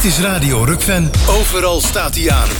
Dit is Radio Rukven. Overal staat hij aan.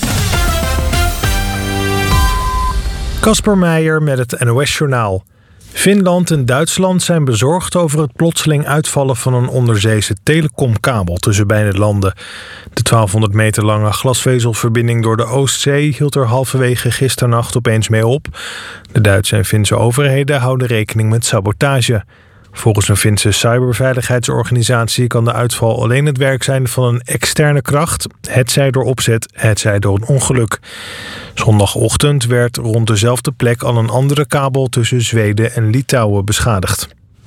Casper Meijer met het NOS-journaal. Finland en Duitsland zijn bezorgd over het plotseling uitvallen van een onderzeese telecomkabel tussen beide landen. De 1200 meter lange glasvezelverbinding door de Oostzee hield er halverwege gisternacht opeens mee op. De Duitse en Finse overheden houden rekening met sabotage. Volgens een Finse cyberveiligheidsorganisatie kan de uitval alleen het werk zijn van een externe kracht, hetzij door opzet, hetzij door een ongeluk. Zondagochtend werd rond dezelfde plek al een andere kabel tussen Zweden en Litouwen beschadigd.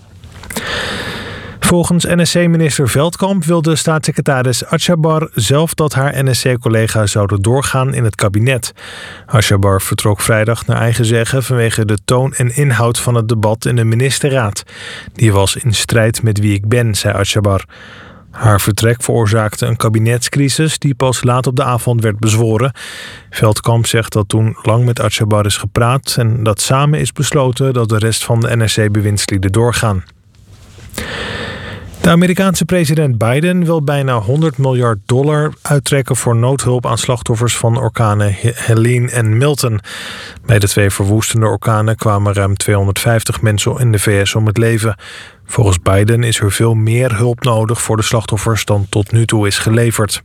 Volgens NSC-minister Veldkamp wilde staatssecretaris Atjabar zelf dat haar NSC-collega's zouden doorgaan in het kabinet. Atjabar vertrok vrijdag naar eigen zeggen vanwege de toon en inhoud van het debat in de ministerraad. Die was in strijd met wie ik ben, zei Atjabar. Haar vertrek veroorzaakte een kabinetscrisis die pas laat op de avond werd bezworen. Veldkamp zegt dat toen lang met Atjabar is gepraat en dat samen is besloten dat de rest van de NSC-bewindslieden doorgaan. De Amerikaanse president Biden wil bijna $100 miljard uittrekken voor noodhulp aan slachtoffers van orkanen Helene en Milton. Bij de twee verwoestende orkanen kwamen ruim 250 mensen in de VS om het leven. Volgens Biden is er veel meer hulp nodig voor de slachtoffers dan tot nu toe is geleverd.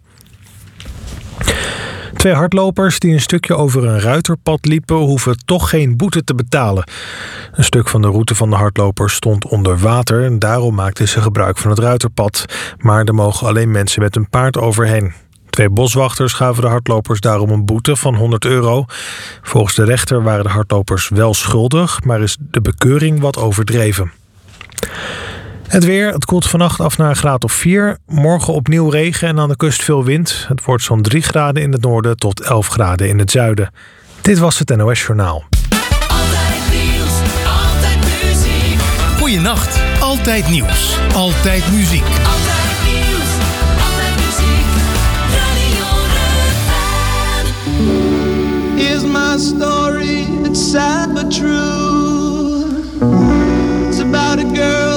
2 hardlopers die een stukje over een ruiterpad liepen hoeven toch geen boete te betalen. Een stuk van de route van de hardlopers stond onder water en daarom maakten ze gebruik van het ruiterpad. Maar er mogen alleen mensen met een paard overheen. 2 boswachters gaven de hardlopers daarom een boete van €100. Volgens de rechter waren de hardlopers wel schuldig, maar is de bekeuring wat overdreven. Het weer, het koelt vannacht af naar een graad of 4. Morgen opnieuw regen en aan de kust veel wind. Het wordt zo'n 3 graden in het noorden tot 11 graden in het zuiden. Dit was het NOS Journaal. Altijd nieuws, altijd muziek. Goeienacht, altijd nieuws, altijd muziek. Altijd nieuws, altijd muziek. Radio Rukven. Here's my story, it's sad but true. It's about a girl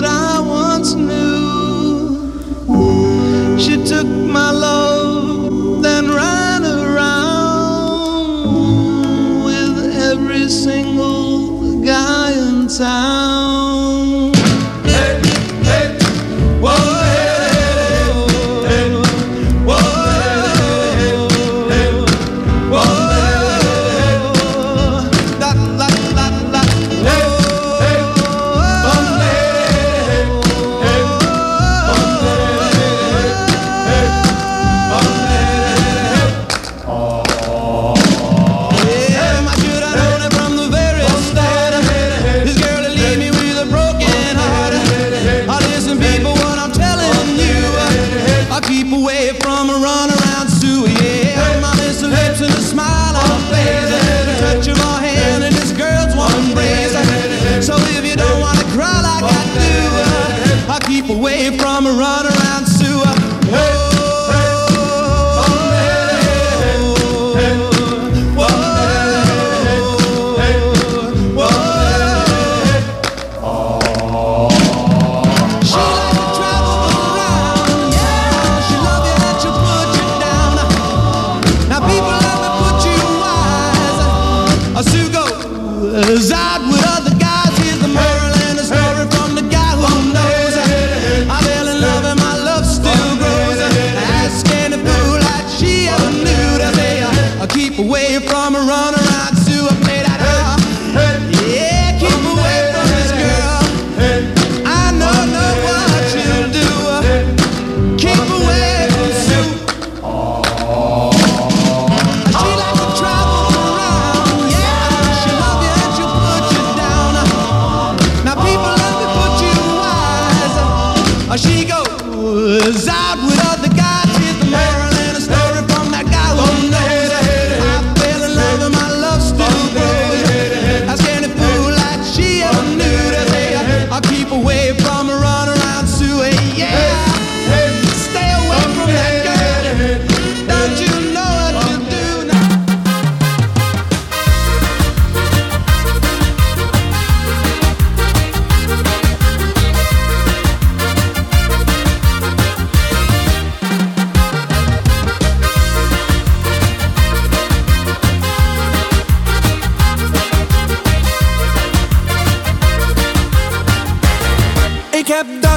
she took my love, then ran around with every single guy in town. Hey, hey, whoa, hey, hey, whoa, hey, hey, whoa, la la la la, hey, hey, away from a runaround sewer. Out with other guys, here's the moral and the story from the guy who knows. I fell in love and my love still grows. Ask any fool like she ever knew to say, I'll keep away from a runaround Sue. I play that yeah, keep away from this girl. I know what she'll do. Keep away from Sue. She likes to travel around, yeah. She love you and she'll put you down.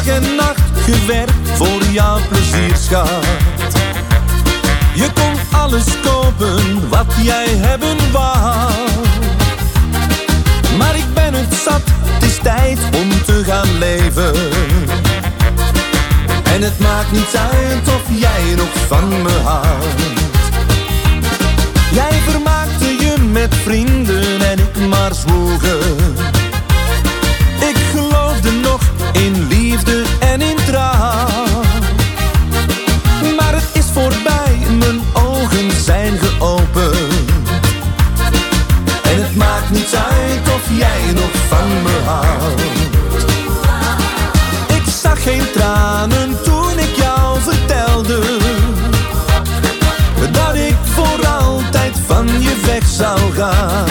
dag en nacht gewerkt voor jouw plezier, schat. Je kon alles kopen wat jij hebben wou. Maar ik ben het zat, het is tijd om te gaan leven. En het maakt niet uit of jij nog van me houdt. Jij vermaakte je met vrienden en ik maar zwoegen. Ik geloofde nog in liefde en in trouw. Maar het is voorbij, mijn ogen zijn geopend. En het maakt niet uit of jij nog van me houdt. Ik zag geen tranen toen ik jou vertelde dat ik voor altijd van je weg zou gaan.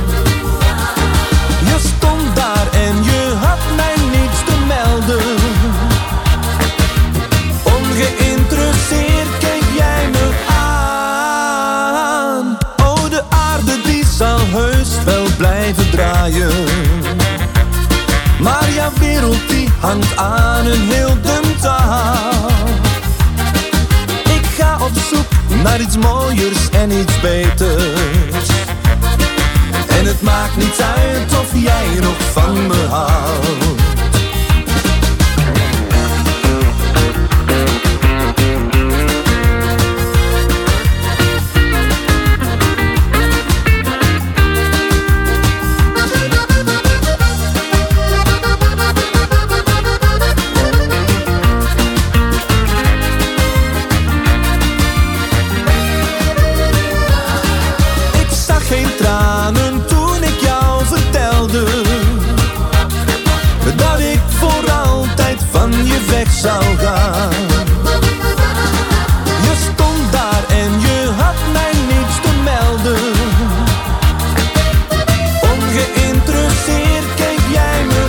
Je stond daar en je had mij niets te melden. Ongeïnteresseerd keek jij me aan. Oh, de aarde die zal heus wel blijven draaien. Maar jouw wereld die hangt aan een heel dun touw. Ik ga op zoek naar iets mooiers en iets beters. En het maakt niet uit of jij nog van me houdt. Zou gaan. Je stond daar en je had mij niets te melden. Ongeïnteresseerd keek jij me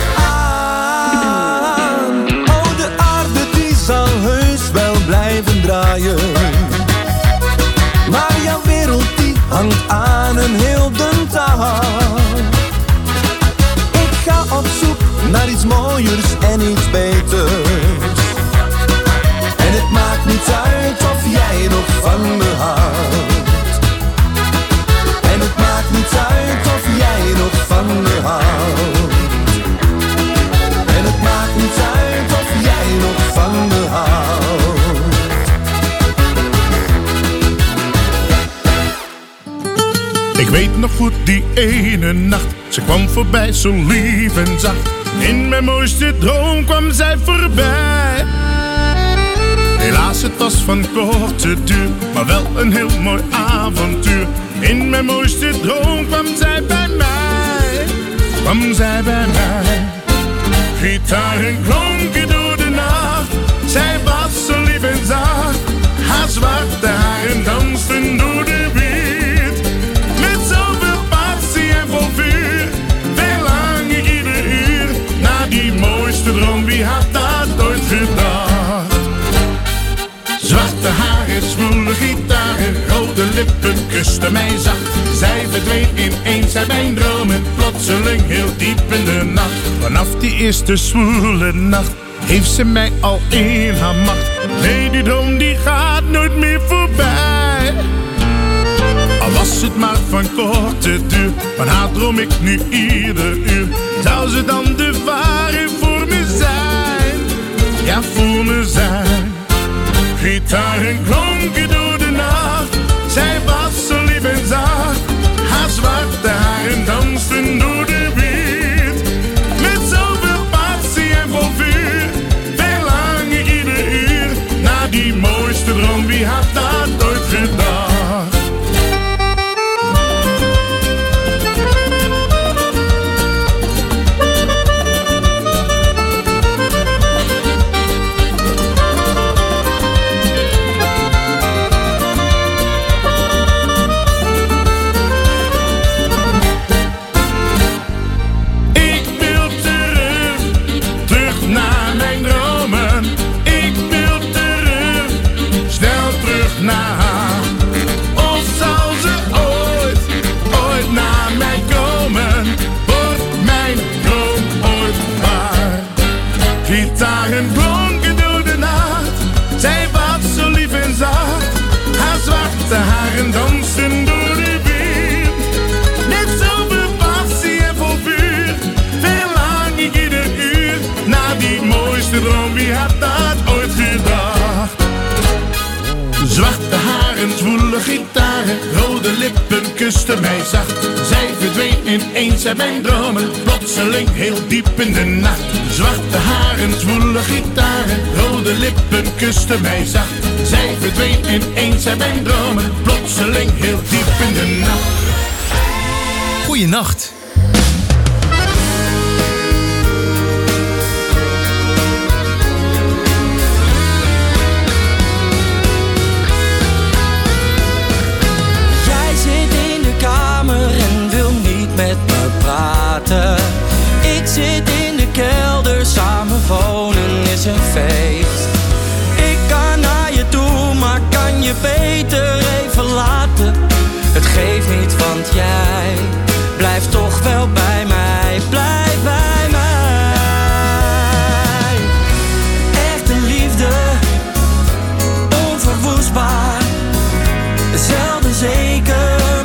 aan. Oh, de aarde die zal heus wel blijven draaien. Maar jouw wereld die hangt aan een heel dun touw. Ik ga op zoek naar iets mooiers en iets beters. En het maakt niet uit of jij nog van me houdt. En het maakt niet uit of jij nog van me houdt. En het maakt niet uit of jij nog van me houdt. Ik weet nog goed die ene nacht. Ze kwam voorbij zo lief en zacht. In mijn mooiste droom kwam zij voorbij. Helaas, het was van korte duur, maar wel een heel mooi avontuur. In mijn mooiste droom kwam zij bij mij. Kwam zij bij mij. Gitaren klonken door de nacht. Zij was zo lief en zacht. Haar zwarte haren dansten door de wind. Met zoveel passie en vol vuur. Verlang ik ieder uur naar die mooiste droom. Wie had dat ooit gedacht? Zwarte haren, zwoele gitaren, rode lippen kusten mij zacht. Zij verdween ineens uit mijn dromen, plotseling heel diep in de nacht. Vanaf die eerste zwoele nacht heeft ze mij al in haar macht. Nee, die droom die gaat nooit meer voorbij. Al was het maar van korte duur, van haar droom ik nu ieder uur. Zou ze dan de ware voor me zijn? Ja, voor me zijn. Gitaren klonken door de nacht. Zij was zo lief en zacht. Haar zwarte haren dansten door de wind. Met zoveel passie en vol vuur. Verlang ik ieder uur naar die mooiste droom. Wie had dat ooit gedacht? waren blonken door de nacht. Zij was zo lief en zacht. Haar zwarte haren dansten door de wind. Net zo veel passie en vol vuur. Verlang ik ieder uur naar die mooiste droom. Wie had dat ooit gedacht? Zwarte haren, zwoele gitaren, rode lippen kusten mij zacht. Zij verdween ineens uit mijn dromen, plotseling heel diep in de nacht. Zwarte haren, zwoele gitaren, rode lippen kusten mij zacht. Zij verdween ineens uit mijn dromen, plotseling heel diep in de nacht. Goeienacht. En wil niet met me praten. Ik zit in de kelder, samen wonen is een feest. Ik kan naar je toe, maar kan je beter even laten. Het geeft niet, want jij blijft toch wel bij mij. Blijf bij mij. Echte liefde, onverwoestbaar. Zelden zeker.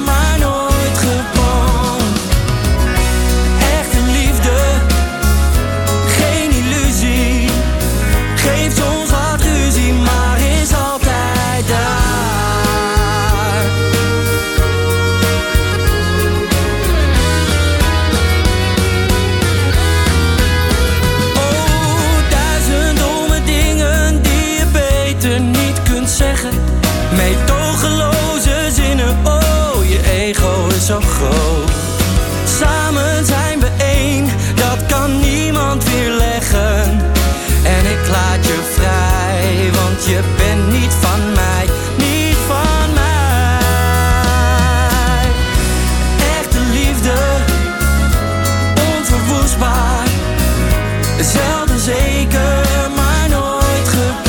Meedogenloze zinnen, oh, je ego is zo groot. Samen zijn we één, dat kan niemand weerleggen. En ik laat je vrij, want je bent niet van mij, niet van mij. Echte liefde, onverwoestbaar. Zelden zeker, maar nooit gewoon.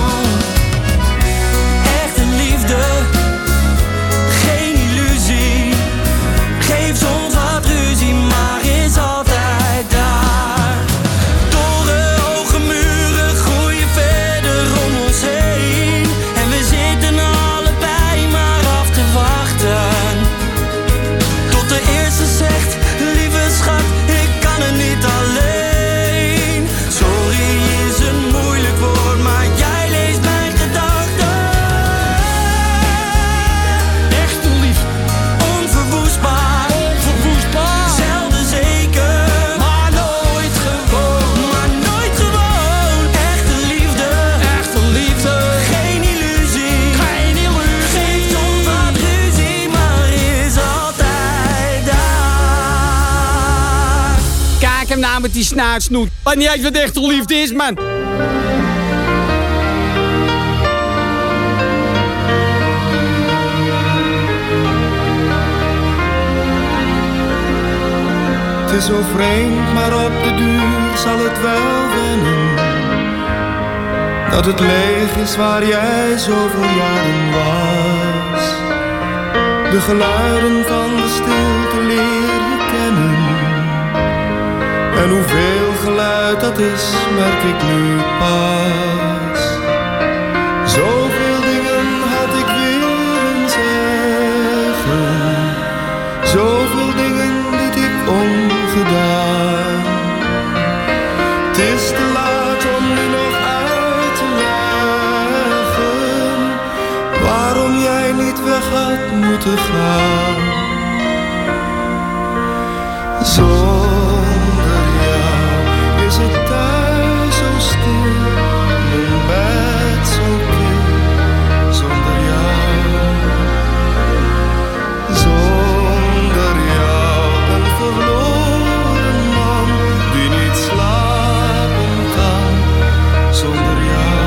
Geen illusie, geef soms wat ruzie, maar is altijd daar. Torenhoge muren groeien verder om ons heen. En we zitten allebei maar af te wachten. Tot de eerste zegt, lieve schat, ik kan het niet alleen. Sorry is een moeilijk woord, maar jij leest mijn gedachten. Zelden zeker, maar nooit gewoon. Maar nooit gewoon. Echte liefde, geen illusie, geeft soms wat ruzie, maar is altijd daar. Kijk hem nou met die snaarsnoet. Wat niet eens wat echte liefde is, man. Het is zo vreemd, maar op de duur zal het wel wennen. Dat het leeg is waar jij zoveel jaren was. De geluiden van de stilte leer je kennen. En hoeveel geluid dat is, merk ik nu pas. Zoveel dingen had ik willen zeggen. Zoveel dingen liet ik ongedaan. Het is te laat om nu nog uit te leggen waarom jij niet weg had moeten gaan. Zonder jou is het thuis zo stil, mijn bed zo kil. Zonder jou, zonder jou, een verloren man die niet slapen kan. Zonder jou,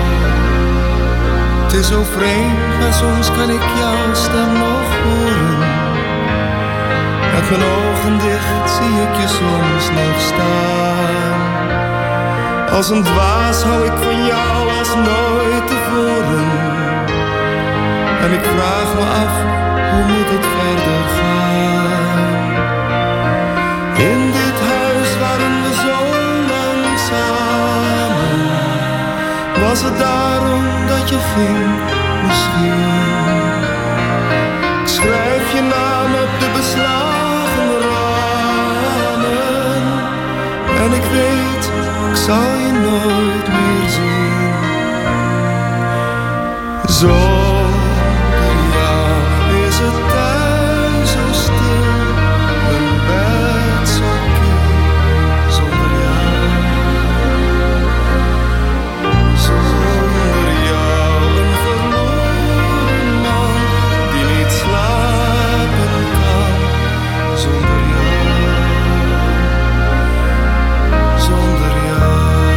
het is zo vreemd, maar soms kan ik jouw stem nog horen. Met mijn ogen dicht zie ik je soms nog staan. Als een dwaas hou ik van jou als nooit tevoren. En ik vraag me af, hoe moet het verder gaan? In dit huis waren we zo lang samen. Was het daarom dat je ging, misschien? Ik schrijf je naam op de beslagen ramen. En ik weet, ik zal je nooit meer zien. Zonder jou is het thuis zo stil. Een bed zo kil, zonder jou. Zonder jou een verloren man die niet slapen kan. Zonder jou, zonder jou.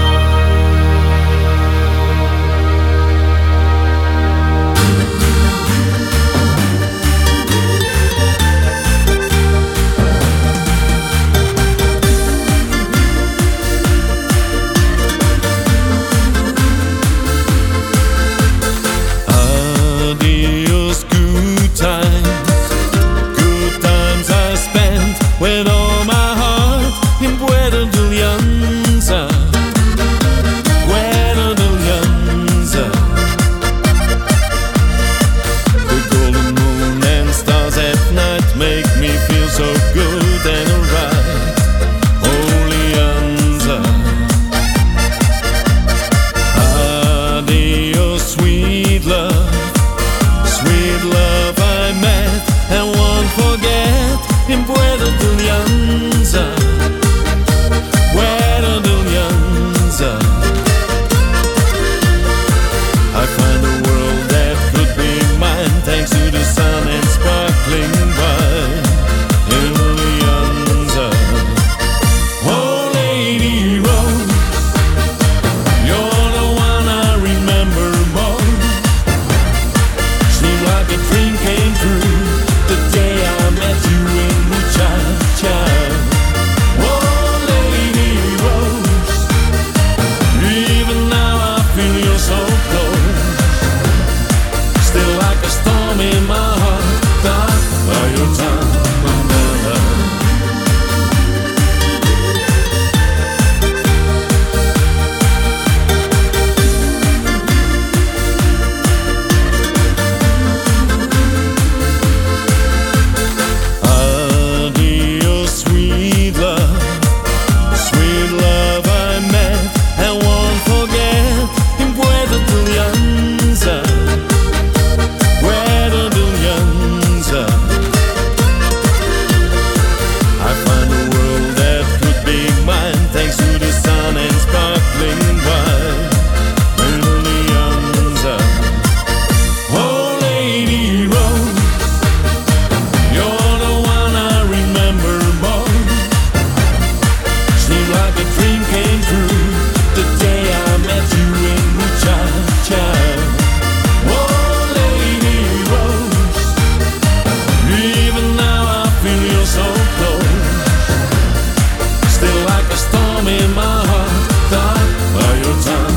Adios, good times I spent with all my heart in Puerto de Alianza, Puerto de Alianza. The golden moon and stars at night make me feel so good and alright. Alianza. Adios, sweet love. Sweet love I met and won't forget in Puerto de Alianza, Puerto de Alianza. I find a world that could be mine thanks to the sun and sparkling wine in Alianza. Oh, Lady Rose, you're the one I remember most. Seemed like a dream came true the day I met you in Muchacha. Oh, Lady Rose, even now I feel you're so close. Still like a storm in my heart, caught by your tongue. Adios, sweet love. Sweet love I met and won't forget in Puerto de Alianza, Puerto de Alianza. I find a world that could be mine thanks to the sun and sparkling wine in Alianza. Oh, Lady Rose, you're the one I remember most. Seemed like a dream came true the day I met you in Muchacha. Oh, Lady Rose, even now I feel you're so close. Still like a storm in my heart, caught by your tongue.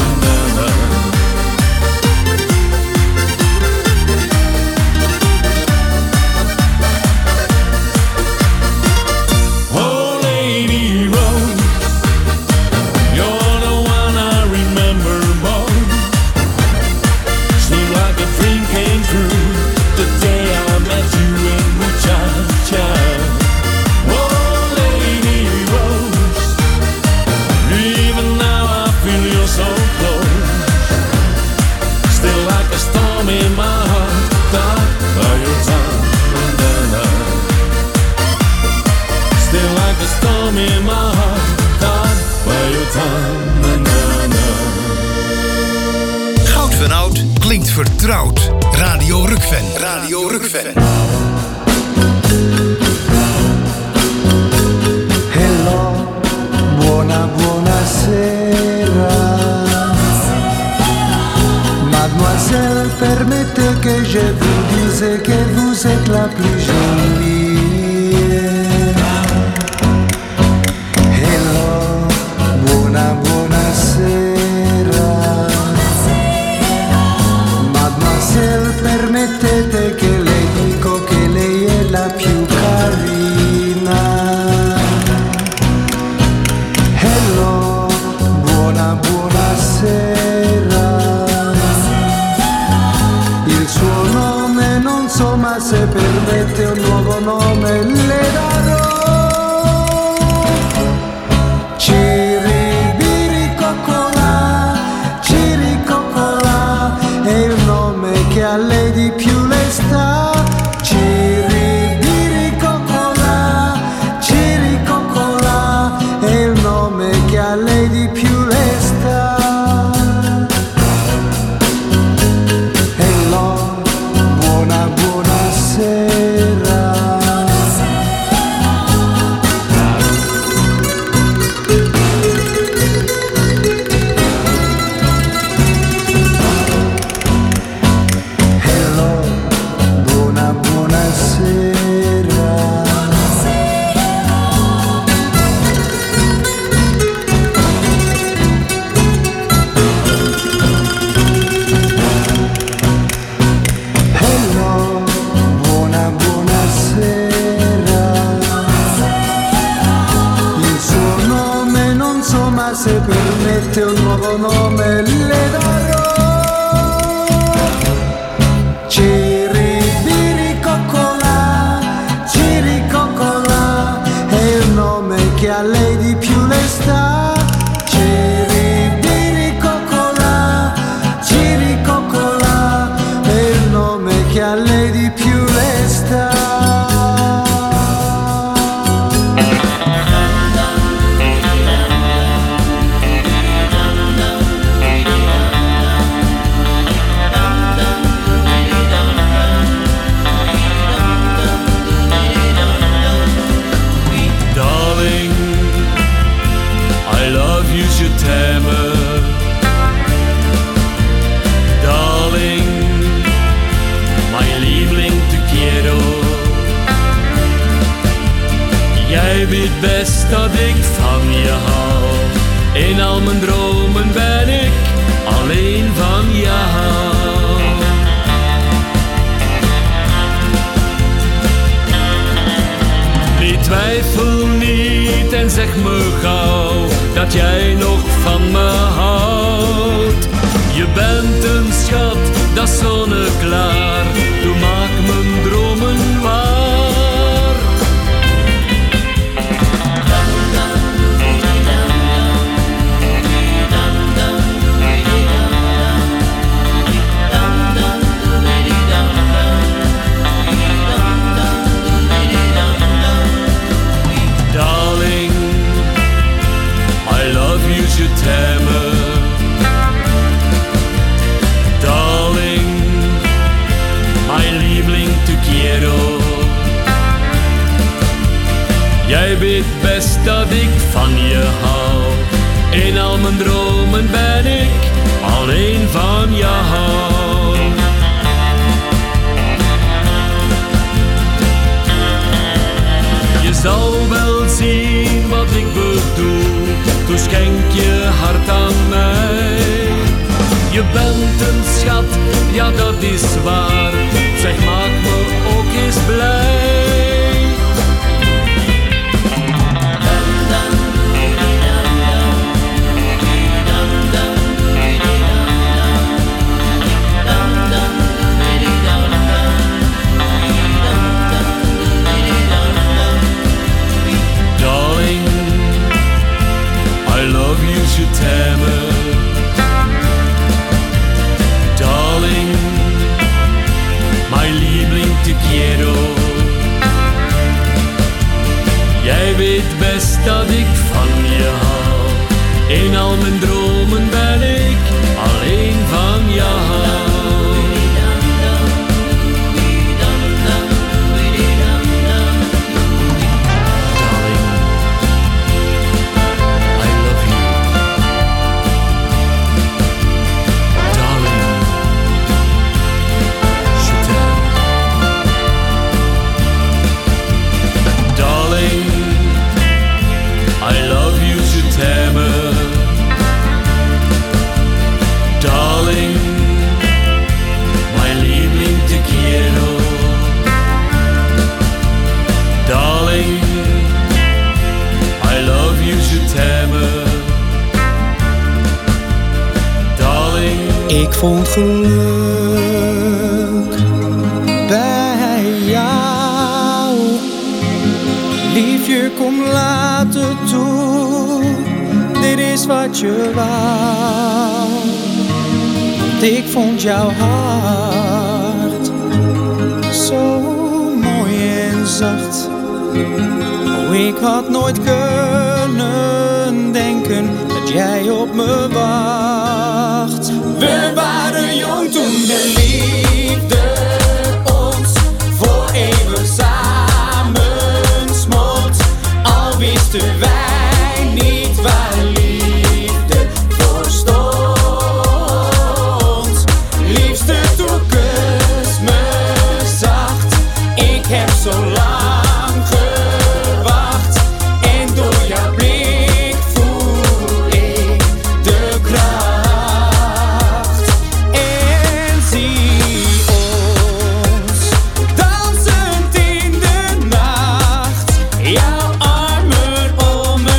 Oh, Lady Rose, you're the one I remember most. Seemed like a dream came true the day I met you in Muchacha. Oh, Lady Rose, even now I feel you're so close. Still like a storm in my heart, caught by your tongue. Still like a storm in my heart, caught by your tongue. Goud van Oud klinkt vertrouwd. Radio Rukven. Radio Rukven. Hello, buonasera. Mademoiselle, permettez que je vous dise que vous êtes la plus jolie. Hello, buonasera. Mademoiselle, permettete che le dico che lei è la più cara. ma se permette un nuovo nome le darò. Ciricoccola è il nome che a lei di più le sta. Ciricoccola è il nome che a lei di più le sta. Jij weet best dat ik van je hou. In al mijn dromen ben ik alleen van jou. Nee, twijfel niet en zeg me gauw dat jij nog van me houdt. Je bent een schat, dat is zonneklaar. Doe maak mijn dromen waar. Darling, mijn liebling te quiero. Jij weet best dat ik van je hou. In al mijn dromen ben ik alleen van jou. Je zal wel zien wat ik bedoel. Dus schenk je hart aan mij. Je bent een schat, ja dat is waar. Zeg maak me ook eens blij. Darling, I love you, je t'aime. Darling, mijn liebling te quiero. Jij weet best dat ik van je hou. In al mijn dromen ben ik alleen van jou. Darling, mijn liebling te quiero. Darling, I love you, je t'aime. Darling, ik vond geluk bij jou. Liefje, kom laat het toe. Dit is wat je wou. Ik vond jouw hart zo mooi en zacht. Oh, ik had nooit kunnen denken dat jij op me wacht. We waren jong toen de liefde ons voor eeuwig samensmolt. Al wisten wij niet waar liefde voor stond. Zo lang gewacht en door jouw blik voel ik de kracht. En zie ons dansend in de nacht, jouw armen om me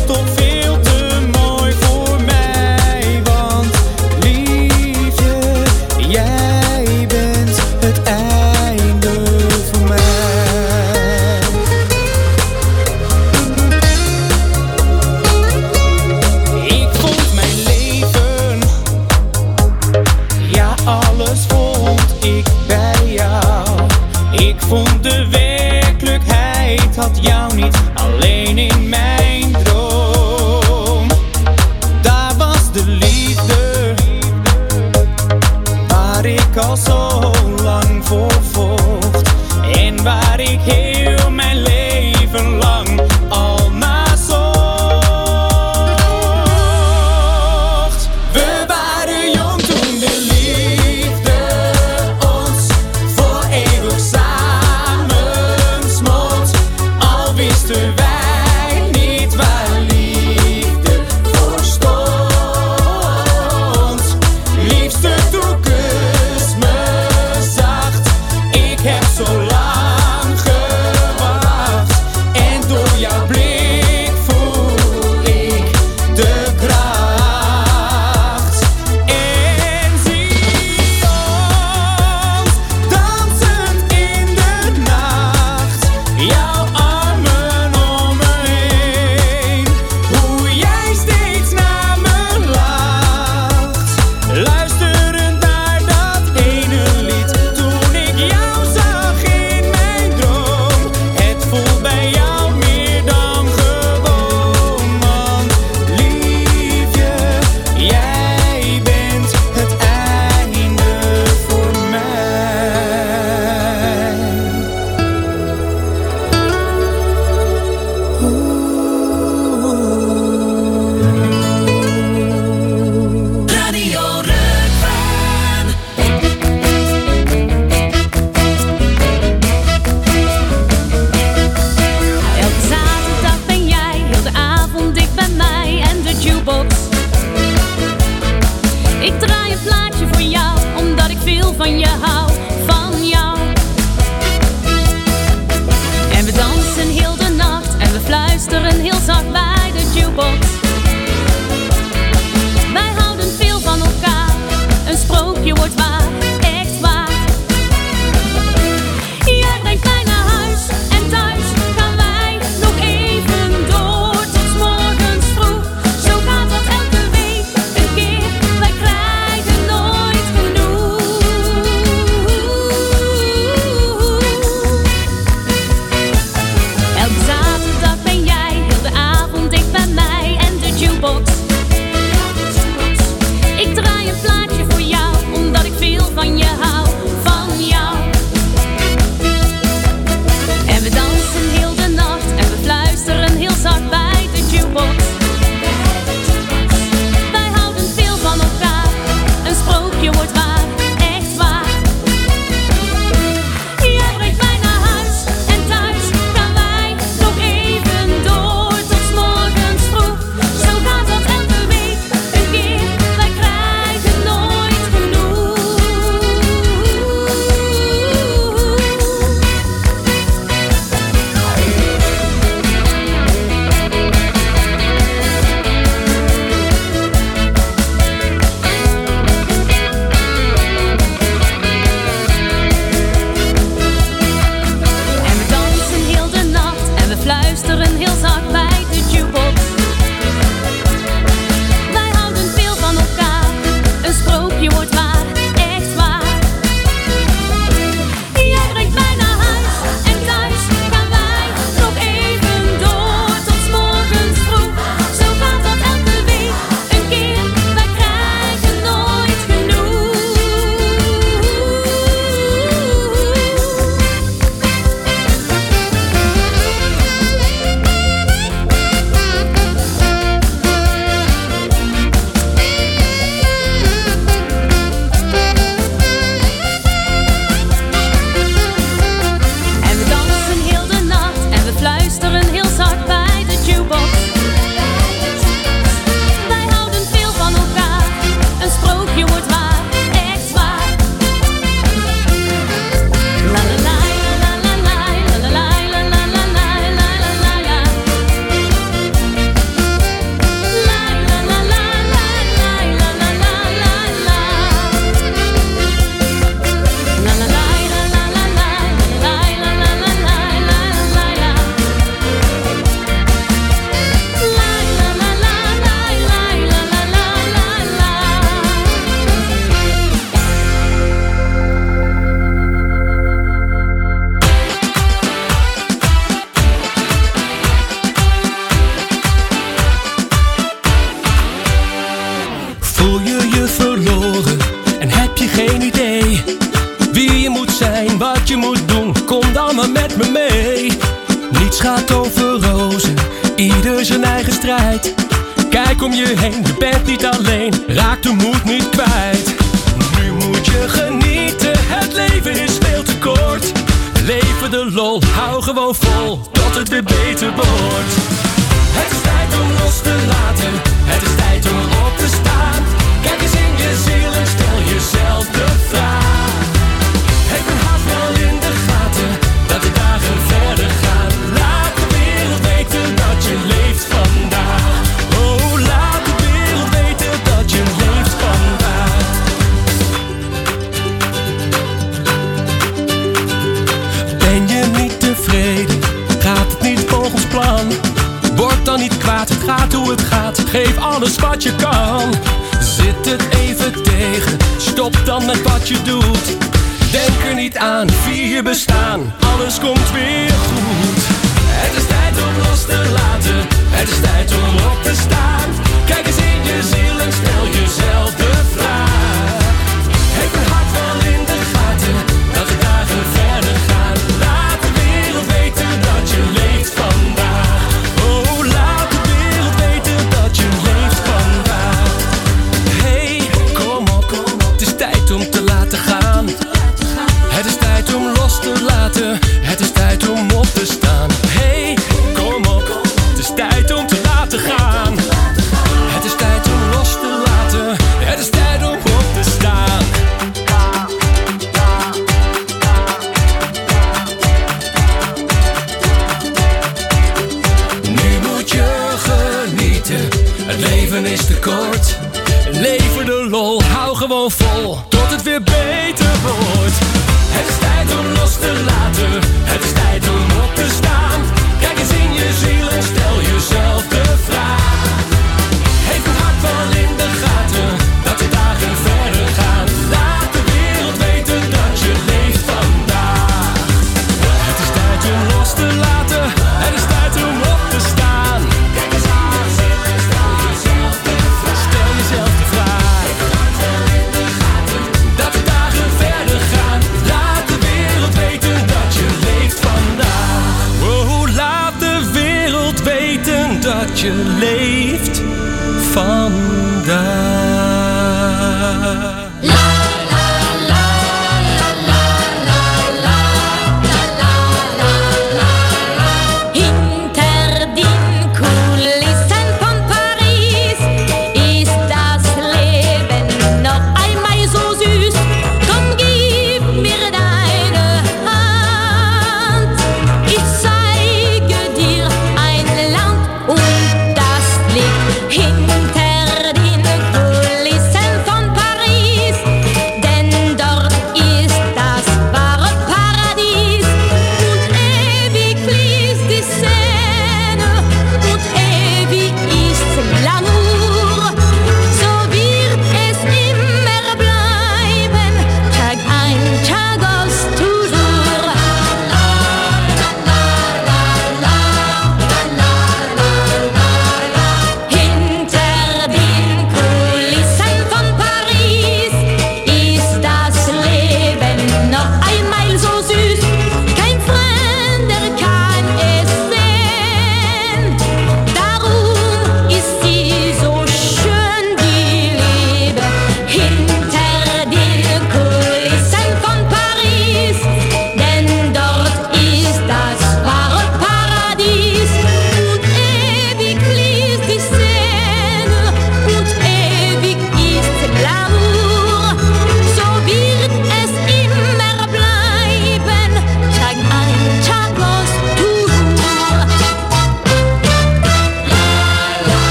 bent toch veel te mooi voor mij. Want liefje, jij bent het einde voor mij. Ik vond mijn leven, ja alles vond ik bij jou. Ik vond de werkelijkheid, had jou niet alleen in mijn droom. Daar was de liefde, waar ik al zo lang voor vocht. En waar ik heel mijn leven lang al naar zocht. We waren jong toen de liefde ons voor eeuwig samensmolt. Al wisten wij niet waar liefde voor stond. Liefste, toe kus me zacht. Ik heb zo lang gewacht. En door jouw blik voel ik de kracht. En zie ons dansend in de nacht. Jouw armen om me heen. Hoe jij steeds naar me lacht. Luisterend naar dat ene lied. Toen ik jou zag in mijn droom. Het voelt bij jou meer dan gewoon. Want liefje, jij bent het einde voor mij. Radio Rukven. Elke zaterdag ben jij heel de avond dicht bij mij en de jukebox. Ik draai een plaatje voor jou, omdat ik veel van je hou, van jou. En we dansen heel de nacht en we fluisteren heel zacht bij de jukebox. Wij houden veel van elkaar, een sprookje wordt waar, echt waar. Jij brengt mij naar huis en thuis gaan wij nog even door tot 's morgens vroeg. Zo gaat dat elke week een keer, wij krijgen nooit genoeg. gaat over rozen, ieder zijn eigen strijd. Kijk om je heen, je bent niet alleen, raak de moed niet kwijt. Nu moet je genieten, het leven is veel te kort. Leven de lol, hou gewoon vol, tot het weer beter wordt. Het is tijd om los te laten, het is tijd om op te staan. Kijk eens in je ziel en stel jezelf de vraag. Heb een hart wel in de gaten, dat de dagen verder gaan. Laat de wereld weten dat je leeft vandaag. Oh, laat de wereld weten dat je leeft vandaag. Ben je niet tevreden? Gaat het niet volgens plan? Word dan niet kwaad, het gaat hoe het gaat. Geef alles wat je kan. Zit het even tegen, stop dan met wat je doet. Denk er niet aan, vier je bestaan, alles komt weer goed. Het is tijd om los te laten, het is tijd om op te staan. Kijk eens in je ziel en stel jezelf de vraag. Heb een hart wel in de gaten, dat de dagen verder gaan. Laat de wereld weten dat je leeft vandaag. Oh, laat de wereld weten dat je leeft vandaag. Hey, kom op, het is tijd om te laten gaan. Het is tijd om los te laten, het is tijd om op te staan. Hey, kom op, het is tijd om te laten gaan. Het is tijd om los te laten, het is tijd om op te staan. Nu moet je genieten, het leven is te kort. Leven de lol, hou gewoon vol, tot het weer beter wordt. Het is tijd om los te laten, het is tijd om op te staan. Kijk eens in je ziel en stel jezelf de vraag. Heeft een hart wel in de gaten, dat de dagen verder gaan. Laat de wereld weten dat je leeft vandaag. Het is tijd om los te laten, het is tijd om op te staan. Kijk eens in je ziel en stel jezelf de vraag. Stel jezelf de vraag. Dat de dagen verder gaan. Laat de wereld weten dat je leeft vandaag. Oh, laat de wereld weten dat je leeft vandaag. Hinter den Kulissen von Paris ist das Leben noch einmal so süß. Komm, gib mir deine Hand. Ich zeige dir ein Land und das liegt hinter den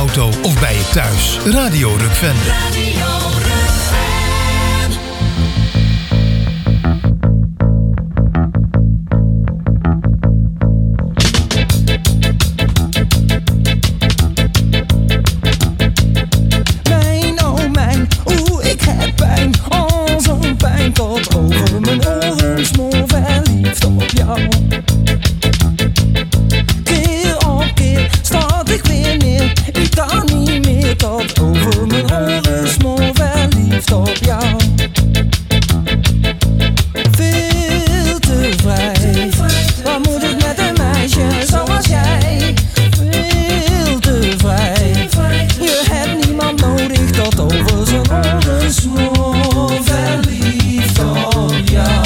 auto of bij je thuis. Radio Rukven. Mijn, oh mijn, oeh ik heb pijn. Oh zo'n pijn tot over mijn oren smoor. Verliefd op jou. Keer op keer start ik weer neer. Ik kan niet meer tot over mijn oren smoor. Verliefd op jou. Veel te vrij. Wat moet ik met een meisje zoals jij? Veel te vrij. Je hebt niemand nodig tot over zijn oren smoor. Verliefd op jou.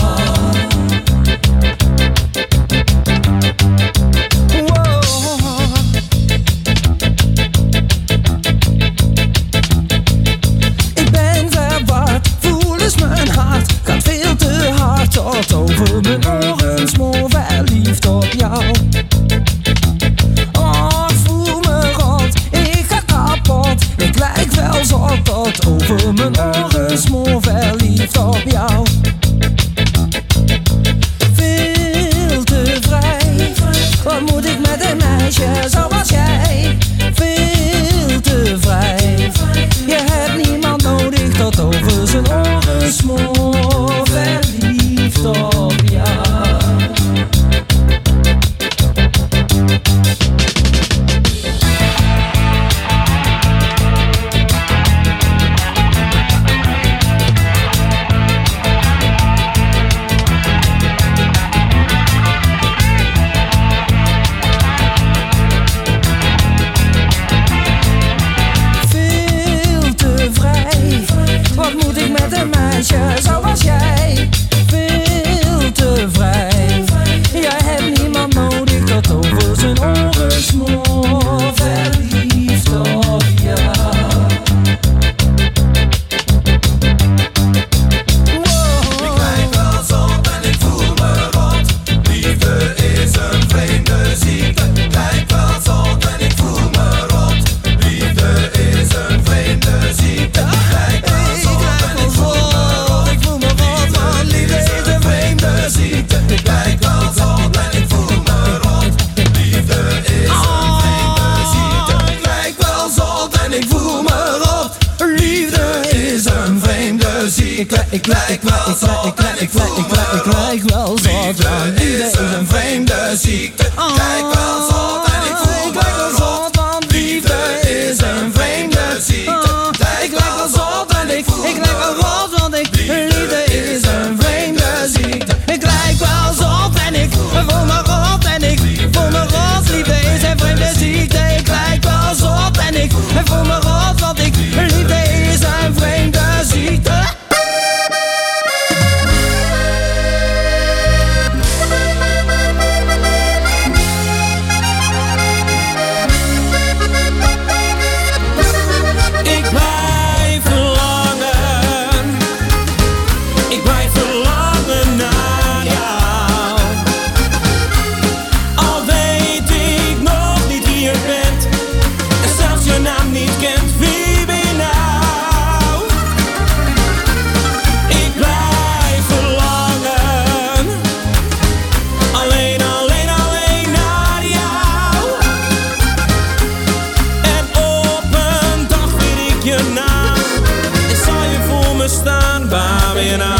Ik ben verward, voel eens mijn hart. Gaat veel te hard tot over mijn oren smoor. Verliefd op jou. Oh, ik voel me rot, ik ga kapot. Ik lijk wel zot tot over mijn oren smoor. Verliefd op jou. Veel te vrij. Wat moet ik met een meisje zoals jij? Veel te vrij. Je hebt niemand nodig tot over zijn oren smoor. Verliefd op jou. Veel te vrij. Wat moet ik met een meisje zoals jij? Veel te vrij. Jij hebt niemand nodig tot over zijn oren smoor. Verliefd op jou. Ik lijk wel zot en ik voel me rot. Liefde is een vreemde ziekte. Ik lijk wel zot en ik voel me rot. Liefde is een vreemde ziekte. Ik lijk wel zot en ik voel me rot. Ik voel me rot, want liefde is een vreemde ziekte. Ik lijk wel zot en ik voel me rot. Liefde is een vreemde ziekte. Ik lijk wel zot en ik voel me rot. Liefde is een vreemde ziekte. Ik lijk wel zot en ik voel me rot. Liefde is een vreemde ziekte. Ik lijk wel zot en ik voel me rot. Liefde is een vreemde ziekte. Ik lijk wel zot en ik voel me rot. Want liefde is een vreemde ziekte. Ik lijk wel zot en ik voel me rot en ik voel me rot. Liefde is een vreemde ziekte. Ik lijk wel zot en ik voel me rot. Want liefde is een vreemde ziekte. Ik blijf verlangen. Ik blijf verlangen naar jou. Al weet ik nog niet wie je bent en zelfs je naam niet kent. Wie ben je nou? Ik blijf verlangen. Alleen, alleen, alleen naar jou. En op een dag weet ik je naam en zal je voor me staan. Waar ben je nou?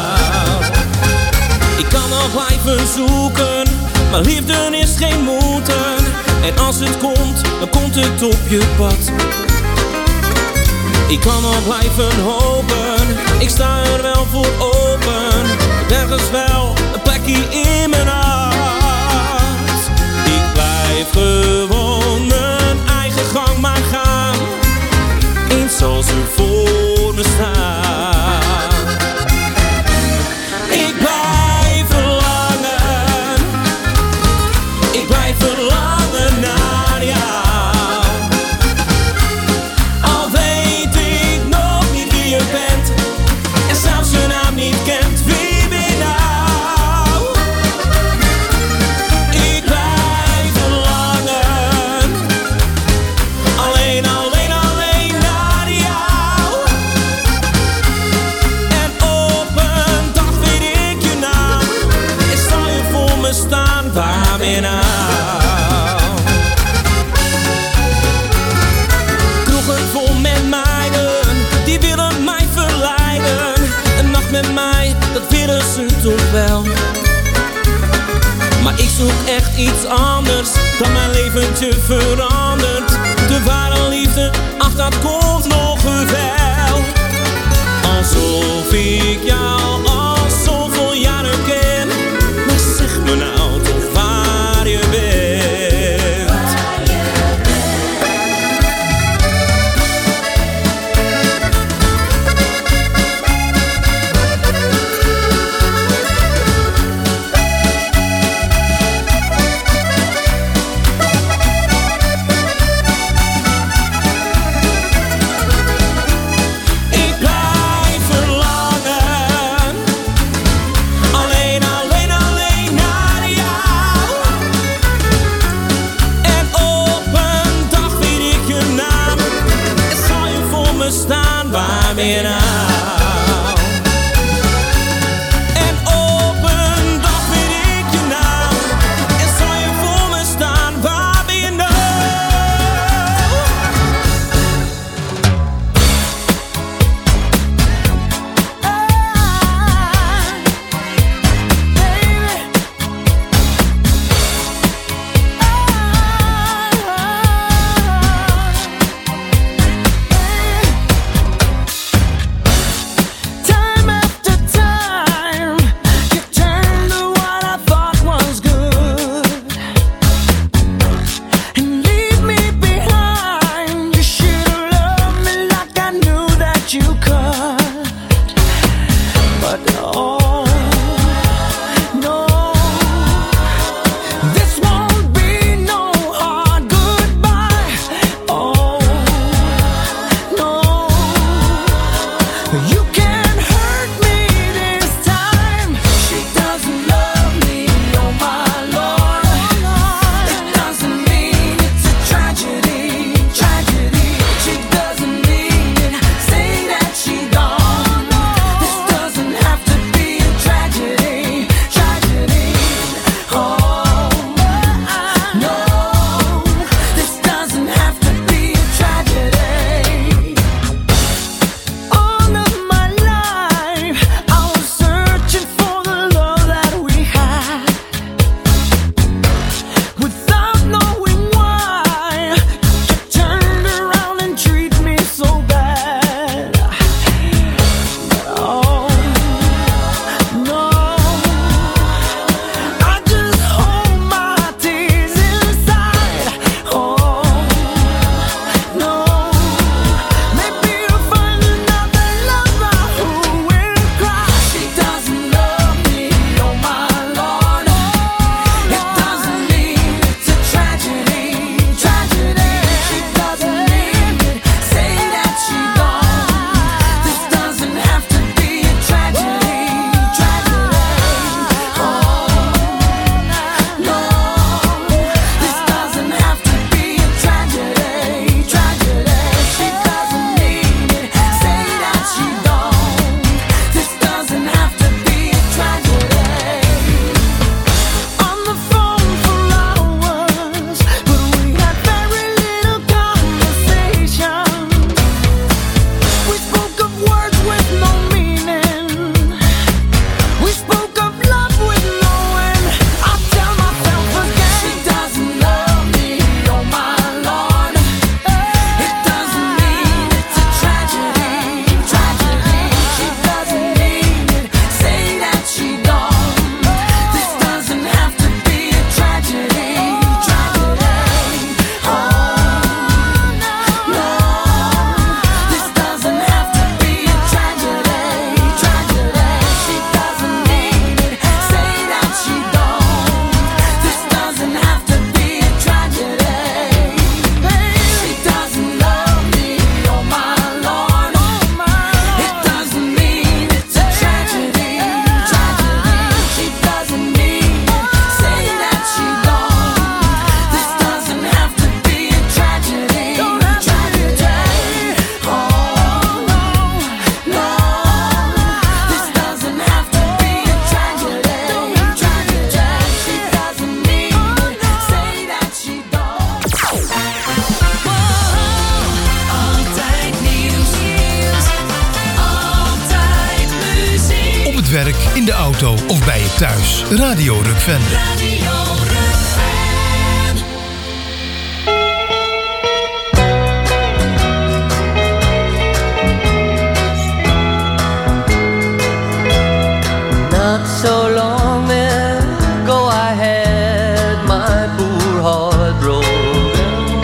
Ik kan nog blijven zoeken, maar liefde is geen moeten. En als het komt, dan komt het op je pad. Ik kan nog blijven hopen, ik sta er wel voor open. Ergens wel een plekje in mijn hart. Ik blijf gewoon mijn eigen gang maar gaan. Eens als u voor me staat. Ik blijf verlangen. Ik blijf verlangen naar jou. Al weet ik nog niet wie je bent en zelfs je naam niet kent. Wie ben je nou? Ik blijf verlangen. Alleen al met mij, dat willen ze toch wel. Maar ik zoek echt iets anders, dan mijn leventje verandert. De ware liefde, ach dat komt nog wel. Alsof ik jou al zoveel jaren ken. Maar zeg me nou toch waar je bent. En op een dag weet ik je naam. En zal je voor me staan, waar ben je nou? in de auto of bij je thuis. Radio Rukven. Not so long ago I had my poor heart broken.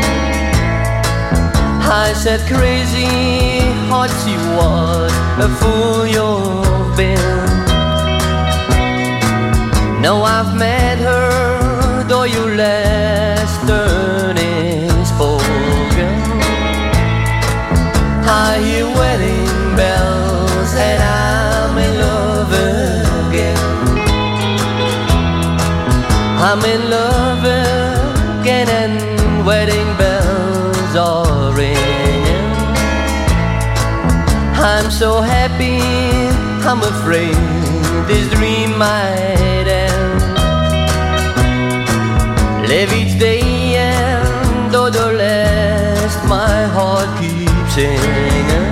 I said crazy heart she was, a fool you've been. Now I've met her, though your last turn is spoken. I hear wedding bells and I'm in love again. I'm in love again and wedding bells are ringing. I'm so happy, I'm afraid this dream might end. Live each day and though the last my heart keeps singing.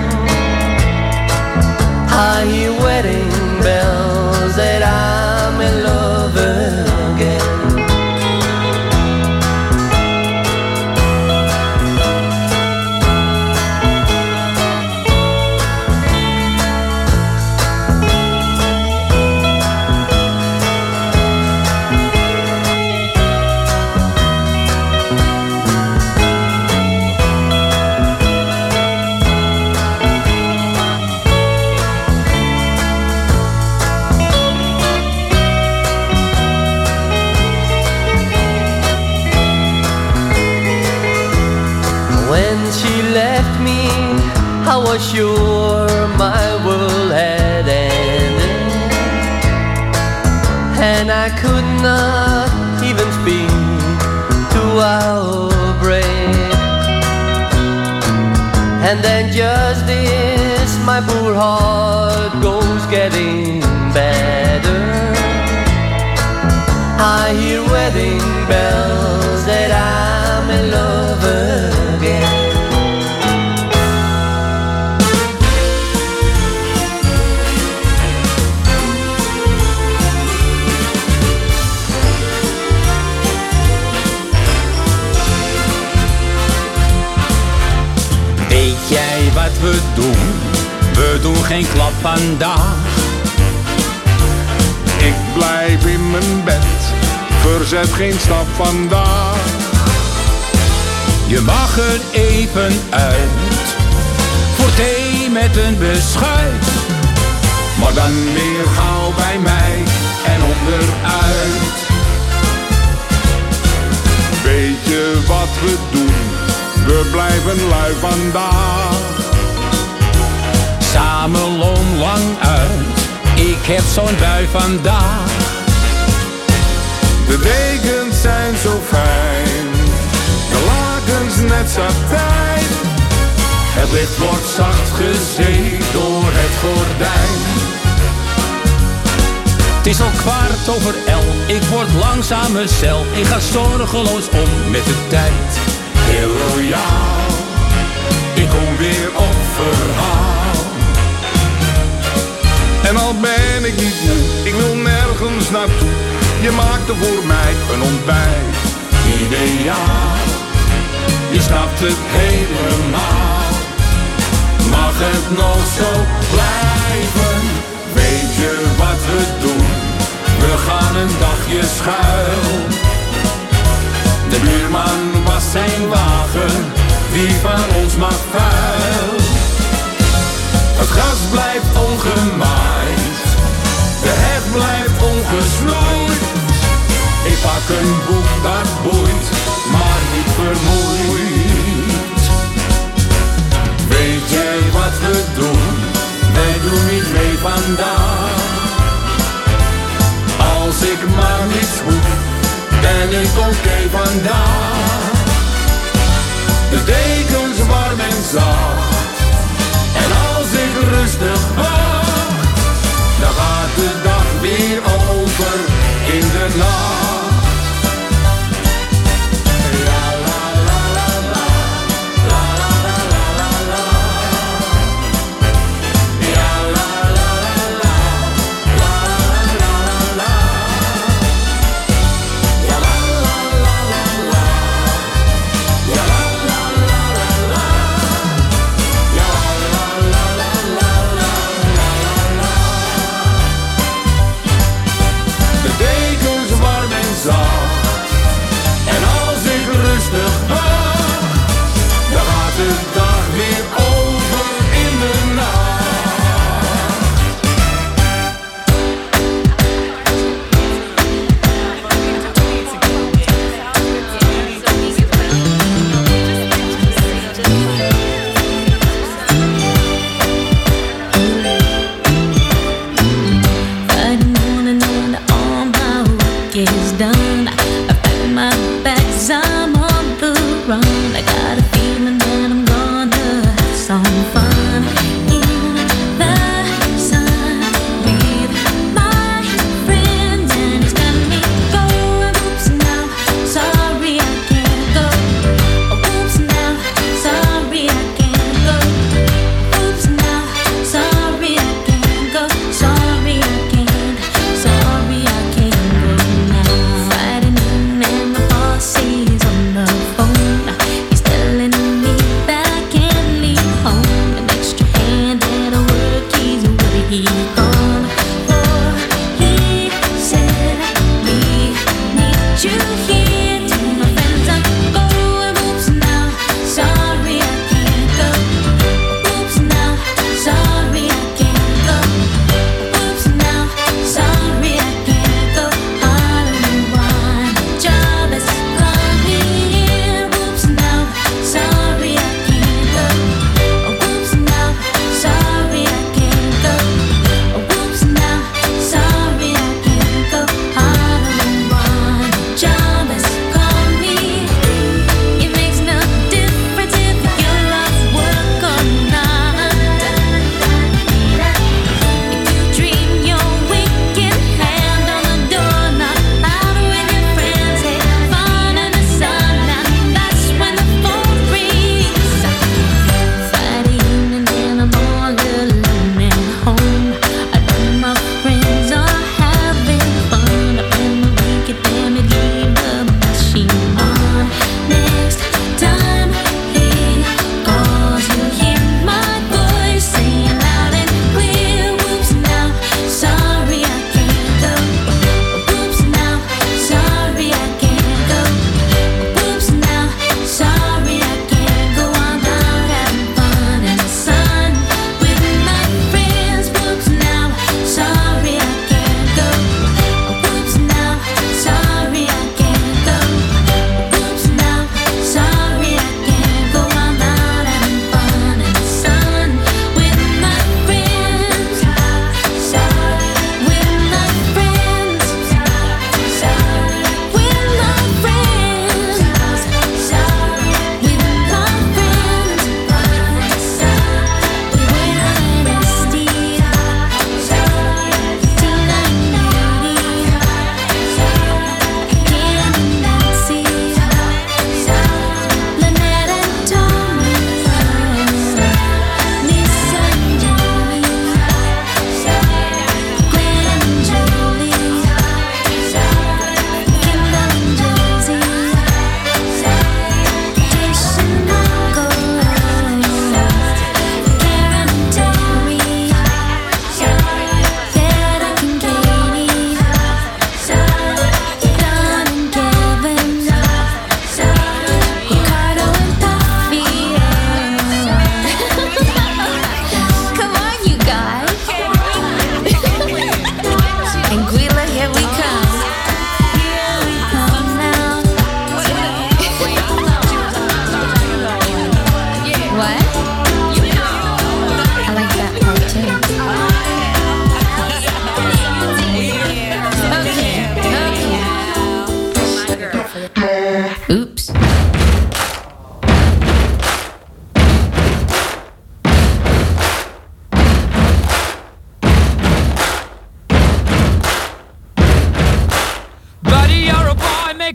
I hear wedding bells that I'm in love again. I was sure my world had ended, and I could not even speak to outbreak. And then just this, my poor heart goes getting better. I hear wedding bells that I'm in love again. Weet jij wat we doen? We doen geen klap vandaag. Ik blijf in mijn bed, verzet geen stap vandaag. Je mag er even uit, voor thee met een beschuit. Maar dan weer gauw bij mij en onderuit. Weet je wat we doen? We blijven lui vandaag. Samen lang uit, ik heb zo'n bui vandaag. De dekens zijn zo fijn, de lakens net satijn. Het licht wordt zacht gezeefd door het gordijn. Het is al 11:15, ik word langzaam mezelf. Ik ga zorgeloos om met de tijd. Heel royaal, ik kom weer op verhaal. En al ben ik niet moe, ik wil nergens naartoe. Je maakte voor mij een ontbijt. Ideaal, je snapt het helemaal. Mag het nog zo blijven? Weet je wat we doen? We gaan een dagje schuil. De buurman was zijn wagen, wie van ons mag vuil? Het gras blijft ongemaaid, de heg blijft ongesnoeid. Ik pak een boek dat boeit, maar niet vermoeid. Weet jij wat we doen? Wij doen niet mee vandaag. Als ik maar niets hoef, ben ik oké vandaag. De dekens warm en zacht, en als ik rustig wacht, dan gaat de dag weer over in de nacht.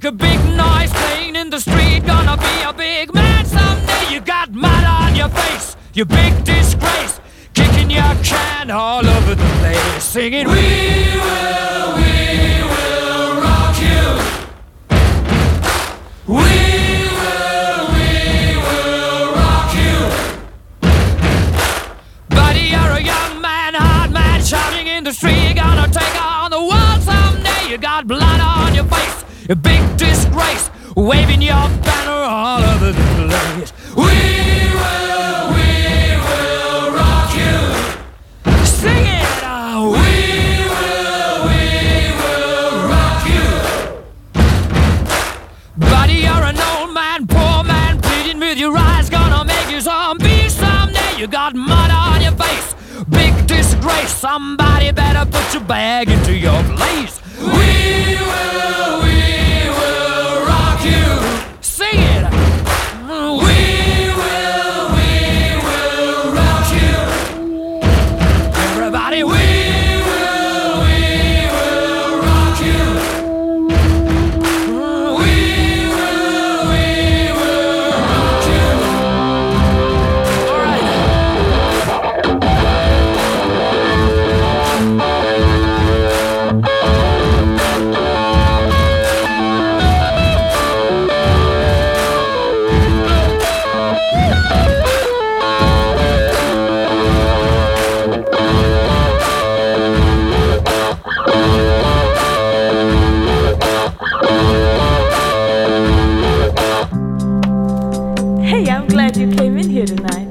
make a big noise playing in the street. Gonna be a big man someday. You got mud on your face, you big disgrace. Kicking your can all over the place, singing, we will rock you. We will rock you. Buddy, you're a young man, hard man, shouting in the street. You're gonna take on the world someday. You got blood on your face, a big disgrace, waving your banner all over the place. We will rock you. Sing it! We will rock you. Buddy, you're an old man, poor man, pleading with your eyes. Gonna make you zombie someday. You got mud on your face, big disgrace. Somebody better put your bag into your place. We will rock you. Sing it! We will rock you. Everybody, we will rock you. We will rock you. All right. Hey, I'm glad you came in here tonight.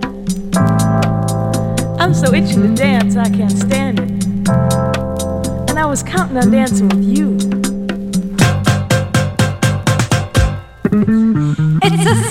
I'm so itching to dance, I can't stand it. And I was counting on dancing with you. It's a